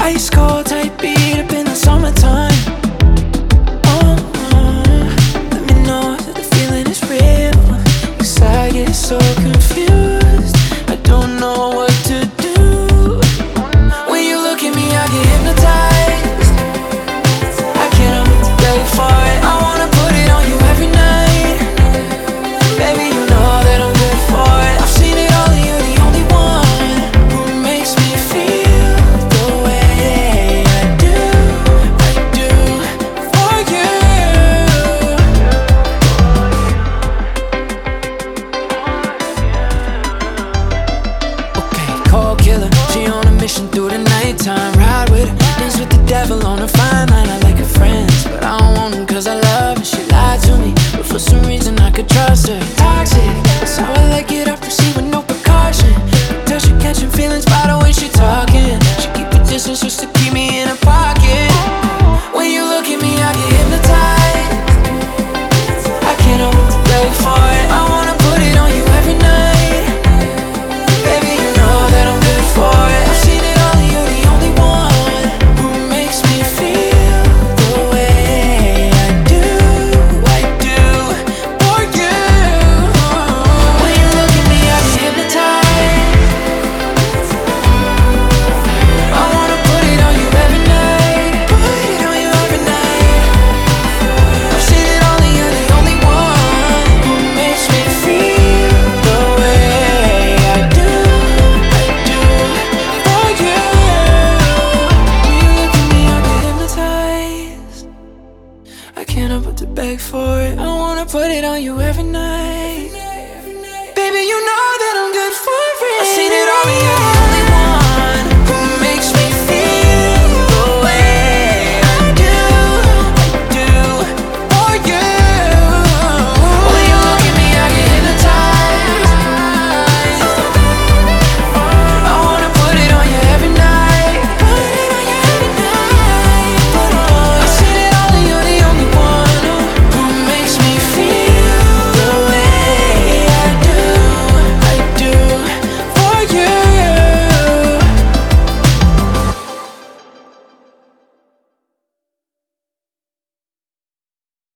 Ice cold type beat up in the summertime. Let me know that the feeling is real, 'cause I get so confused, I don't know what to do. When you look at me, I get hypnotized. I can't help but to beg for it. I wanna put it on you every night. Baby, you know that I'm good for it. I've seen it all, and you're the only one who makes me feel the way I do for you. Okay, cold killer, she on a mission through the nighttime. Ride with her, dance with the devil on a fine line. I like her friends, but I don't want them 'cause I love her. She lied to me, but for some reason I could trust her. Toxic, that's how I like it. I proceed with no precaution. Tell she catching feelings by the way she talking. She keep a distance just to keep me in her pocket. When you look at me, I get hypnotized. I can't help but to beg for it. I wanna put it on you every night. Baby, you know that I'm good for it. I've seen it all, and you're the only one who makes me feel the way I do for you. When you look at me, I get hypnotized. I wanna put it on you every night. Put it on you every night. I've seen it all, and you're the only one who makes me feel the way I do for you. When you look at me, I get hypnotized. I can't help but to beg for it. I wanna put it on you every night.